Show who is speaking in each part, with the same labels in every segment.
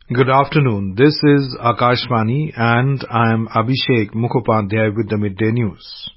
Speaker 1: Good afternoon. This is Akashvani and I am Abhishek Mukhopadhyay with the Midday News.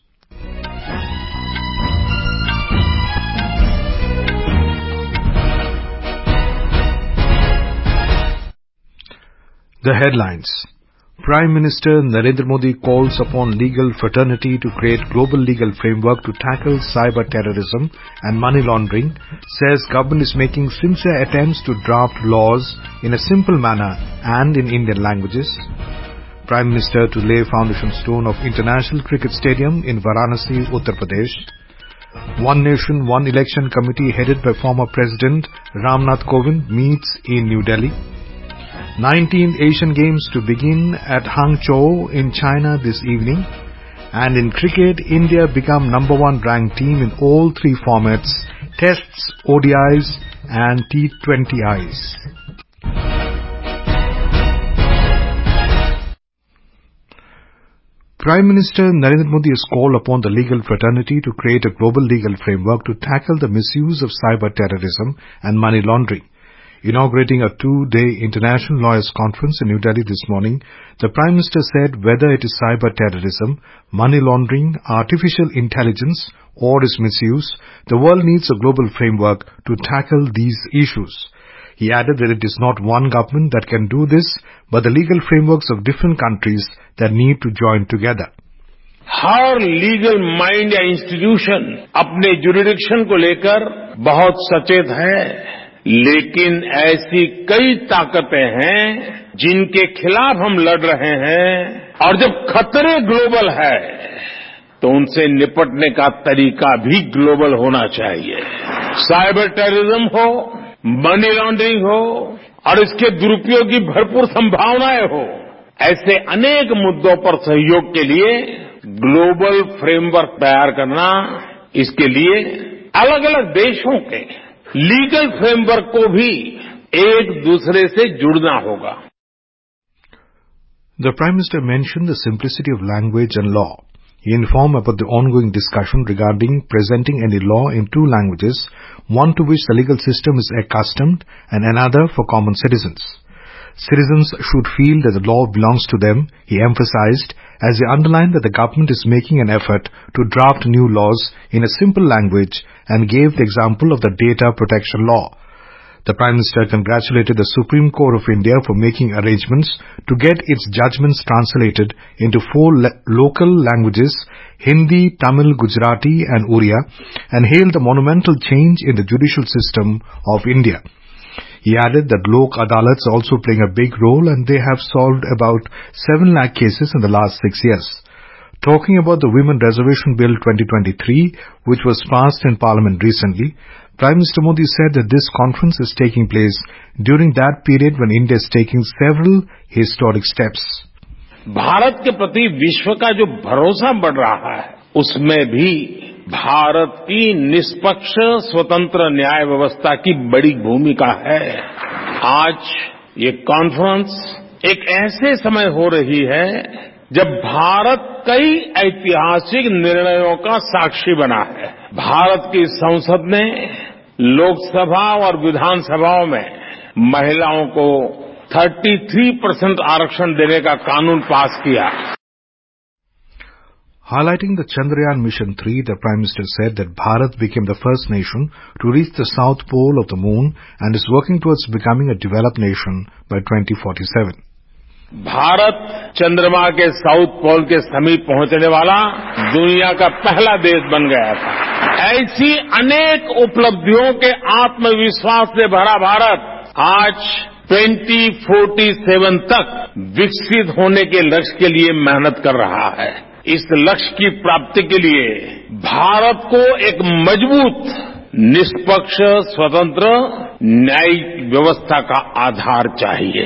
Speaker 1: The headlines. Prime Minister Narendra Modi calls upon legal fraternity to create global legal framework to tackle cyber terrorism and money laundering, says government is making sincere attempts to draft laws in a simple manner and in Indian languages. Prime Minister to lay foundation stone of International Cricket Stadium in Varanasi, Uttar Pradesh. One Nation, One Election Committee headed by former President Ramnath Kovind meets in New Delhi. 19th Asian Games to begin at Hangzhou in China this evening. And in cricket, India become number one ranked team in all three formats, Tests, ODIs and T20Is. Prime Minister Narendra Modi has called upon the legal fraternity to create a global legal framework to tackle the misuse of cyber terrorism and money laundering. Inaugurating a two-day international lawyers conference in New Delhi this morning, the Prime Minister said whether it is cyber terrorism, money laundering, artificial intelligence or its misuse, the world needs a global framework to tackle these issues. He added that it is not one government that can do this, but the legal frameworks of different countries that need to join together.
Speaker 2: हर legal mind या institution अपने jurisdiction को लेकर बहुत सचेत है, लेकिन ऐसी कई ताकतें हैं जिनके खिलाफ हम लड़ रहे हैं और जब खतरे ग्लोबल है तो उनसे निपटने का तरीका भी ग्लोबल होना चाहिए. साइबर टेररिज्म हो, मनी लॉन्ड्रिंग हो और इसके दुरुपयोग की भरपूर संभावनाएं हो, ऐसे अनेक मुद्दों पर सहयोग के लिए ग्लोबल फ्रेमवर्क तैयार करना, इसके लिए अलग अलग देशों के लीगल फ्रेमवर्क को भी एक दूसरे से जुड़ना होगा.
Speaker 1: The Prime Minister mentioned the simplicity of language and law. He informed about the ongoing discussion regarding presenting any law in two languages, one to which the legal system is accustomed and another for common citizens. Citizens should feel that the law belongs to them, he emphasized, as he underlined that the government is making an effort to draft new laws in a simple language and gave the example of the data protection law. The Prime Minister congratulated the Supreme Court of India for making arrangements to get its judgments translated into four local languages, Hindi, Tamil, Gujarati and Oriya, and hailed the monumental change in the judicial system of India. He added that Lok Adalats are also playing a big role and they have solved about 7 lakh cases in the last 6 years. Talking about the Women Reservation Bill 2023, which was passed in Parliament recently, Prime Minister Modi said that this conference is taking place during that period when India is taking several historic steps.
Speaker 2: Bharat के प्रति विश्व का जो भरोसा बढ़ रहा है, उसमें भी भारत की निष्पक्ष स्वतंत्र न्याय व्यवस्था की बड़ी भूमिका है. आज ये कॉन्फ्रेंस एक ऐसे समय हो रही है जब भारत कई ऐतिहासिक निर्णयों का साक्षी बना है. भारत की संसद ने लोकसभा और विधानसभाओं में महिलाओं को 33% आरक्षण देने का कानून पास किया.
Speaker 1: Highlighting the Chandrayaan Mission 3, the Prime Minister said that Bharat became the first nation to reach the south pole of the moon and is working towards becoming a developed nation by 2047.
Speaker 2: Bharat चंद्रमा के south pole के समीप पहुंचने वाला दुनिया का पहला देश बन गया था. ऐसी अनेक उपलब्धियों के आत्मविश्वास से भरा भारत आज 2047 तक विकसित होने के लक्ष्य के लिए मेहनत कर रहा है. इस लक्ष्य की प्राप्ति के लिए भारत को एक मजबूत, निष्पक्ष, स्वतंत्र न्यायिक व्यवस्था का आधार चाहिए.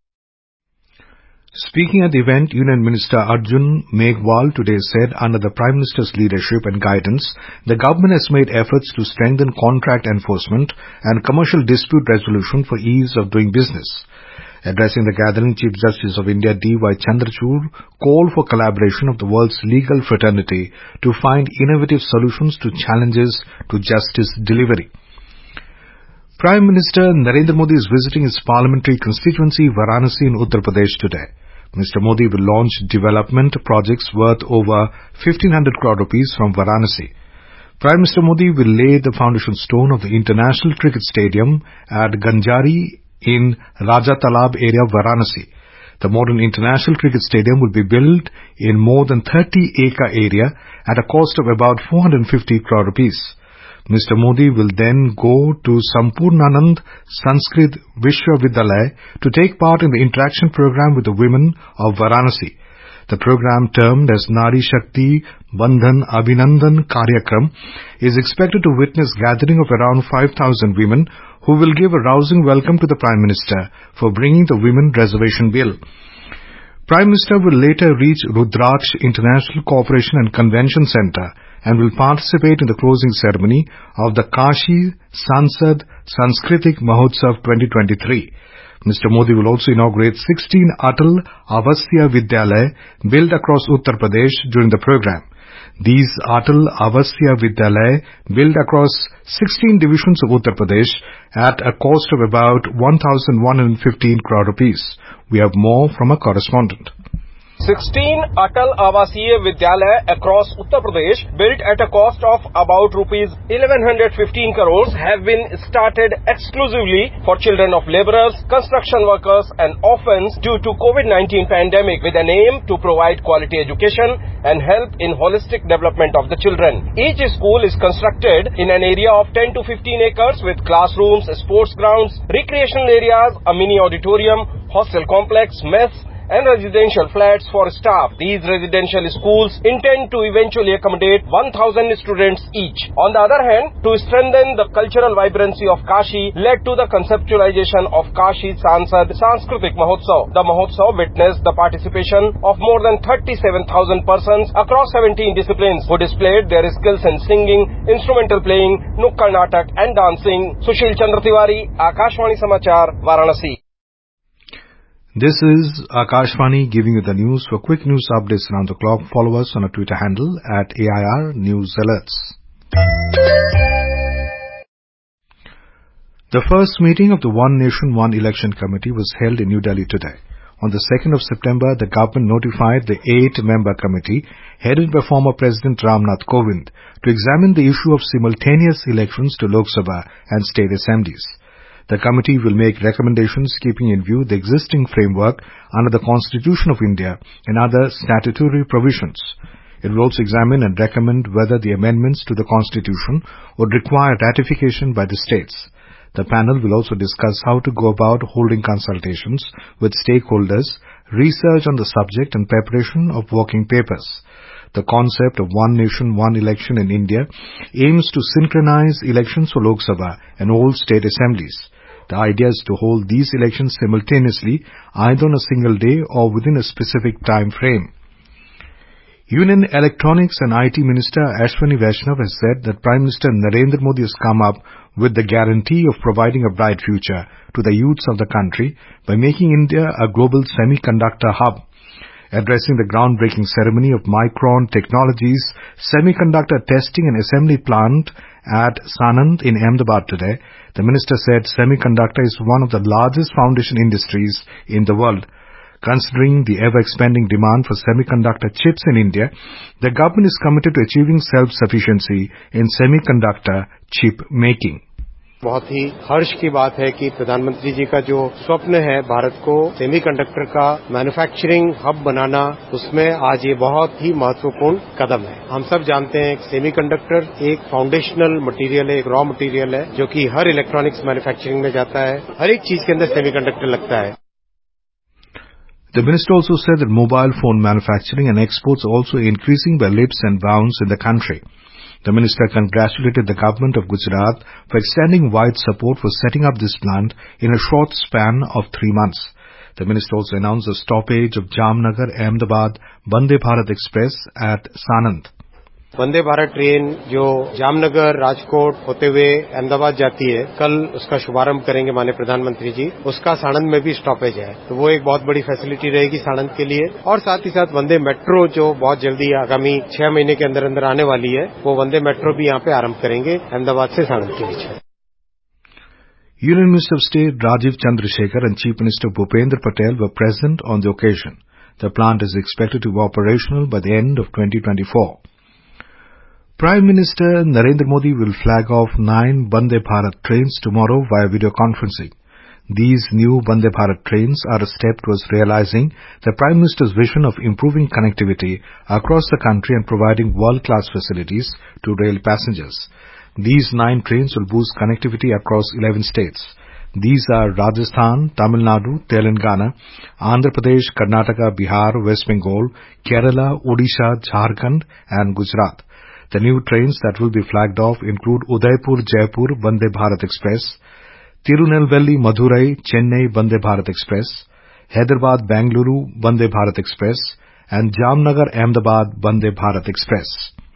Speaker 1: Speaking at the event, Union Minister Arjun Meghwal today said under the Prime Minister's leadership and guidance, the government has made efforts to strengthen contract enforcement and commercial dispute resolution for ease of doing business. Addressing the gathering, Chief Justice of India D.Y. Chandrachud called for collaboration of the world's legal fraternity to find innovative solutions to challenges to justice delivery. Prime Minister Narendra Modi is visiting his parliamentary constituency Varanasi in Uttar Pradesh today. Mr. Modi will launch development projects worth over 1,500 crore rupees from Varanasi. Prime Minister Modi will lay the foundation stone of the International Cricket Stadium at Ganjari in Raja Talab area of Varanasi. The modern International Cricket Stadium will be built in more than 30-acre area at a cost of about 450 crore rupees. Mr. Modi will then go to Sampurnanand Sanskrit Vishwavidyalaya to take part in the interaction program with the women of Varanasi. The program, termed as Nari Shakti Bandhan Abhinandan Karyakram, is expected to witness gathering of around 5,000 women who will give a rousing welcome to the Prime Minister for bringing the Women Reservation Bill. Prime Minister will later reach Rudraksh International Cooperation and Convention Centre and will participate in the closing ceremony of the Kashi Sansad Sanskritik Mahotsav 2023. Mr. Modi will also inaugurate 16 Atal Avasya Vidyalaya built across Uttar Pradesh during the program. These Atal Avasya Vidyalaya built across 16 divisions of Uttar Pradesh at a cost of about 1,115 crore rupees. We have more from a correspondent.
Speaker 3: 16 Atal Avasiya Vidyalaya across Uttar Pradesh, built at a cost of about rupees 1,115 crores, have been started exclusively for children of laborers, construction workers and orphans due to COVID-19 pandemic, with an aim to provide quality education and help in holistic development of the children. Each school is constructed in an area of 10 to 15 acres with classrooms, sports grounds, recreational areas, a mini auditorium, hostel complex, mess and residential flats for staff. These residential schools intend to eventually accommodate 1,000 students each. On the other hand, to strengthen the cultural vibrancy of Kashi led to the conceptualization of Kashi Sansad Sanskritik Mahotsav. The Mahotsav witnessed the participation of more than 37,000 persons across 17 disciplines who displayed their skills in singing, instrumental playing, nukkad natak and dancing. Sushil Chandra Tiwari, Akashvani Samachar, Varanasi.
Speaker 1: This is Akashvani giving you the news. For quick news updates around the clock, follow us on our Twitter handle at AIR News Alerts. The first meeting of the One Nation, One Election Committee was held in New Delhi today. On the 2nd of September, the government notified the 8-member committee, headed by former President Ramnath Kovind, to examine the issue of simultaneous elections to Lok Sabha and state assemblies. The committee will make recommendations keeping in view the existing framework under the Constitution of India and other statutory provisions. It will also examine and recommend whether the amendments to the Constitution would require ratification by the states. The panel will also discuss how to go about holding consultations with stakeholders, research on the subject and preparation of working papers. The concept of One Nation, One Election in India aims to synchronize elections for Lok Sabha and all state assemblies. The idea is to hold these elections simultaneously, either on a single day or within a specific time frame. Union Electronics and IT Minister Ashwini Vaishnaw has said that Prime Minister Narendra Modi has come up with the guarantee of providing a bright future to the youths of the country by making India a global semiconductor hub. Addressing the groundbreaking ceremony of Micron Technologies semiconductor testing and assembly plant at Sanand in Ahmedabad today, the minister said semiconductor is one of the largest foundation industries in the world. Considering the ever-expanding demand for semiconductor chips in India, the government is committed to achieving self-sufficiency in semiconductor chip making.
Speaker 4: बहुत ही हर्ष की बात है कि प्रधानमंत्री जी का जो स्वप्न है भारत को सेमीकंडक्टर का मैन्युफैक्चरिंग हब बनाना, उसमें आज ये बहुत ही महत्वपूर्ण कदम है। हम सब जानते हैं सेमीकंडक्टर एक फाउंडेशनल मटेरियल है, एक रॉ मटेरियल है, जो कि हर इलेक्ट्रॉनिक्स मैन्युफैक्चरिंग में जाता है। हर एक चीज के अंदर सेमीकंडक्टर लगता है।
Speaker 1: The minister also said that mobile phone manufacturing and exports are also increasing by leaps and bounds in the country. The minister congratulated the government of Gujarat for extending wide support for setting up this plant in a short span of 3 months. The minister also announced the stoppage of Jamnagar-Ahmedabad Vande Bharat Express at Sanand.
Speaker 4: Vande Bharat train जो जामनगर राजकोट होते हुए अहमदाबाद जाती है, कल उसका शुभारंभ करेंगे माननीय प्रधानमंत्री जी। उसका साणंद में भी स्टॉपेज है, तो वो एक बहुत बड़ी फैसिलिटी रहेगी साणंद के लिए। और साथ ही साथ वंदे मेट्रो जो बहुत जल्दी आगामी 6 महीने के अंदर अंदर आने वाली है, वो वंदे मेट्रो भी यहाँ पे आरंभ करेंगे अहमदाबाद से साणंद के बीच।
Speaker 1: Union Minister of State Rajiv Chandrasekhar and Chief Minister Bhupendra Patel were present on the occasion. The plant is expected to be operational by the end of 2024. Prime Minister Narendra Modi will flag off 9 Vande Bharat trains tomorrow via video conferencing. These new Vande Bharat trains are a step towards realizing the Prime Minister's vision of improving connectivity across the country and providing world-class facilities to rail passengers. These 9 trains will boost connectivity across 11 states. These are Rajasthan, Tamil Nadu, Telangana, Andhra Pradesh, Karnataka, Bihar, West Bengal, Kerala, Odisha, Jharkhand and Gujarat. The new trains that will be flagged off include Udaipur-Jaipur Vande Bharat Express, Tirunelveli-Madurai Chennai Vande Bharat Express, Hyderabad-Bangalore Vande Bharat Express and Jamnagar-Ahmedabad Vande Bharat Express.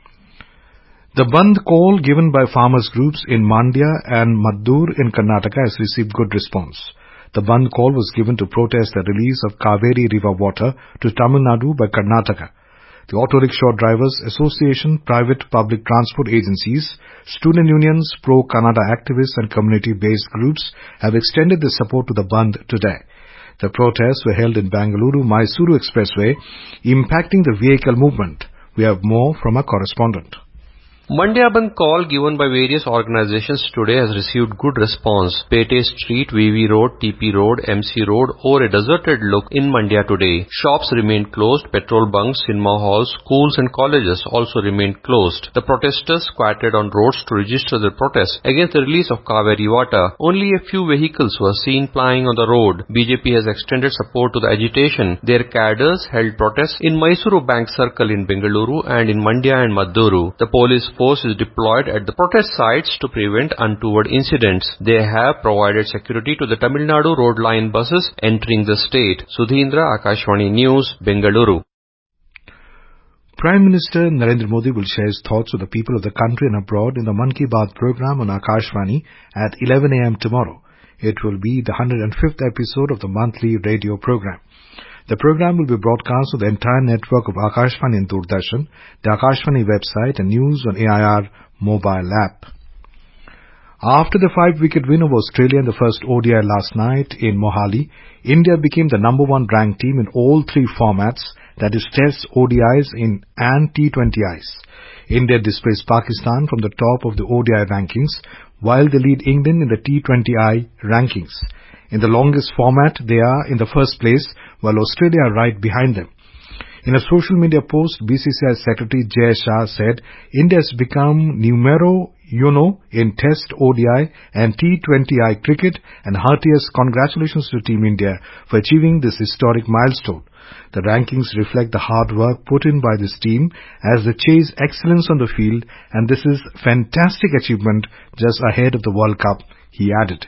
Speaker 1: The Bandh call given by farmers groups in Mandya and Maddur in Karnataka has received good response. The Bandh call was given to protest the release of Kaveri river water to Tamil Nadu by Karnataka. The Auto Rickshaw Drivers Association, private public transport agencies, student unions, pro-Kannada activists and community-based groups have extended their support to the Bandh today. The protests were held in Bangalore-Mysuru Expressway, impacting the vehicle movement. We have more from our correspondent.
Speaker 5: Mandya Bandh call given by various organizations today has received good response. Pete Street, VV Road, TP Road, MC Road over a deserted look in Mandya today. Shops remained closed, petrol bunks, cinema halls, schools and colleges also remained closed. The protesters squatted on roads to register their protest against the release of Kaveri water. Only a few vehicles were seen plying on the road. BJP has extended support to the agitation. Their cadres held protests in Mysuru Bank Circle in Bengaluru and in Mandya and Madduru. The police force is deployed at the protest sites to prevent untoward incidents. They have provided security to the Tamil Nadu road line buses entering the state. Sudhindra, Akashvani News, Bengaluru.
Speaker 1: Prime Minister Narendra Modi will share his thoughts with the people of the country and abroad in the Mann Ki Baat program on Akashvani at 11 a.m. tomorrow. It will be the 105th episode of the monthly radio program. The program will be broadcast on the entire network of Akashvani and Doordarshan, the Akashvani website and news on AIR mobile app. After the 5-wicket win over Australia in the first ODI last night in Mohali, India became the number 1 ranked team in all 3 formats, that is Tests, ODIs and T20Is. India displaced Pakistan from the top of the ODI rankings, while they lead England in the T20I rankings. In the longest format, they are in the first place, while Australia are right behind them. In a social media post, BCCI Secretary Jay Shah said, India has become numero uno in Test, ODI and T20I cricket, and heartiest congratulations to Team India for achieving this historic milestone. The rankings reflect the hard work put in by this team as they chase excellence on the field, and this is fantastic achievement just ahead of the World Cup, he added.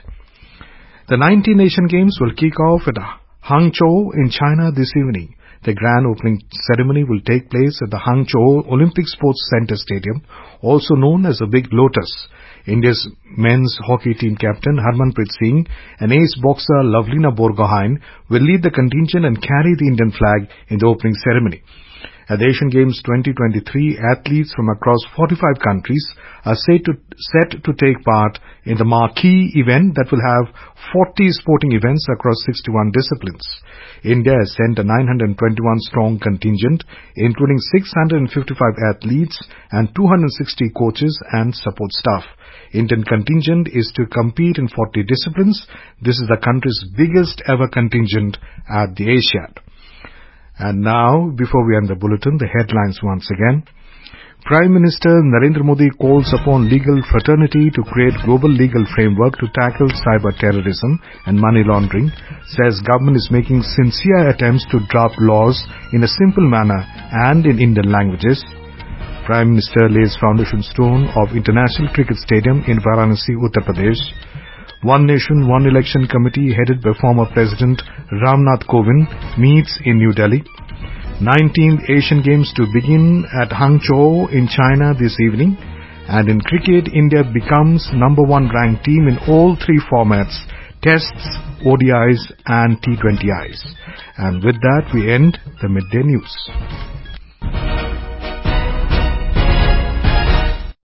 Speaker 1: The 19 Asian Games will kick off at Hangzhou in China this evening. The grand opening ceremony will take place at the Hangzhou Olympic Sports Center Stadium, also known as the Big Lotus. India's men's hockey team captain Harmanpreet Singh and ace boxer Lovelina Borgohain will lead the contingent and carry the Indian flag in the opening ceremony. At the Asian Games 2023, athletes from across 45 countries are set to take part in the marquee event that will have 40 sporting events across 61 disciplines. India has sent a 921-strong contingent, including 655 athletes and 260 coaches and support staff. Indian contingent is to compete in 40 disciplines. This is the country's biggest ever contingent at the Asiad. And now, before we end the bulletin, the headlines once again. Prime Minister Narendra Modi calls upon legal fraternity to create global legal framework to tackle cyber terrorism and money laundering, says government is making sincere attempts to draft laws in a simple manner and in Indian languages. Prime Minister lays foundation stone of International Cricket Stadium in Varanasi, Uttar Pradesh. One Nation, One Election Committee headed by former President Ramnath Kovind meets in New Delhi. 19th Asian Games to begin at Hangzhou in China this evening. And in cricket, India becomes number 1 ranked team in all 3 formats, Tests, ODIs and T20Is. And with that, we end the Midday News.